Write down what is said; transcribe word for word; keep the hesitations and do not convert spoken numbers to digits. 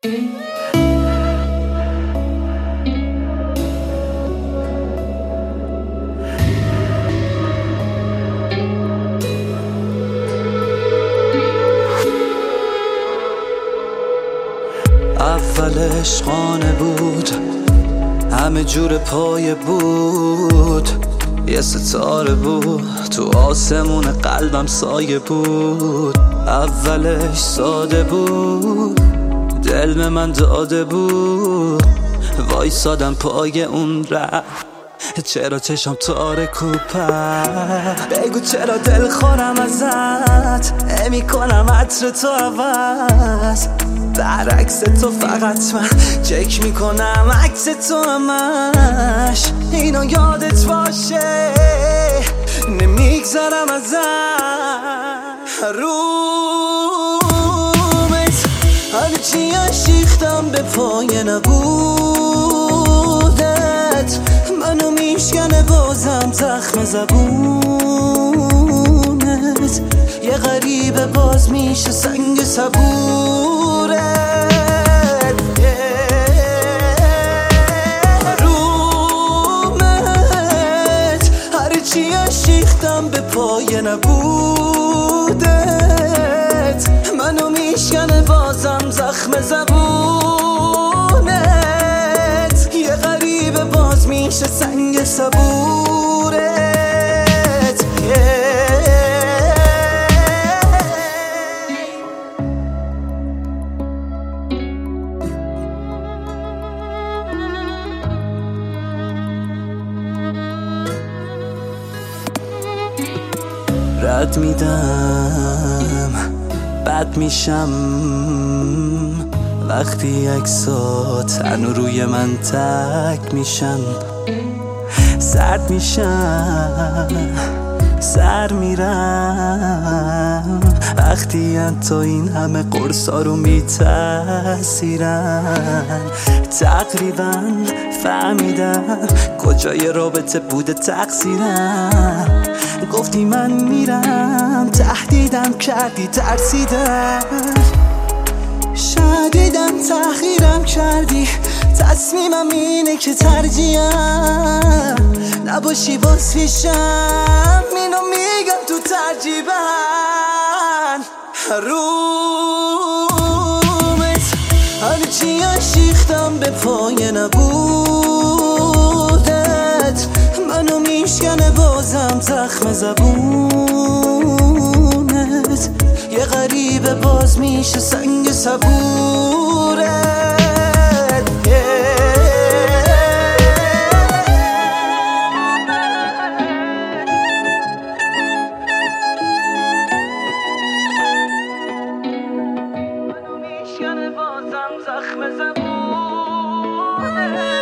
اول عشقانه بود، همه جور پایه بود، یه ستاره بود تو آسمون قلبم سایه بود. اولش ساده بود، دل به من داده بود، وایسادم پای اون ره. چرا چشم تارک و پر، بگو چرا دل خورم ازت، امی کنم عطر تو عوض، برعکس تو فقط من چک میکنم عکس تو همش. اینا یادت باشه نمیگذرم ازت. رومت هرچی اشیختم به پای نبودت، منو میشکنه بازم زخم زبونت، یه غریبه باز میشه سنگ صبورت. رومت هرچی اشیختم به پای نبودت، منو میشکنه بازم زخم زبونت، یه غریبه باز میشه سنگ صبورت. رد میدم بد میشم وقتی عکسات هنو روی من تک میشن، سرد میشم سر میرم وقتی تو این همه قرصا رو میتاثیرن. تقریبا فهمیدم کجای رابطه بوده تقصیرم، گفتی من میرم تهدیدم کردی ترسیدم، شدیدم تحقیرم کردی، تصمیمم اینه که ترجیحم نباشی باز پیشم، اینو میگم تو ترجیبن. رومت هرچی اشیختم به پای نبودت، منو میشکنه بازم زخم زبونت، یه غریبه باز میشه سنگ صبورت. منو میشکنه بازم زخم زبونت.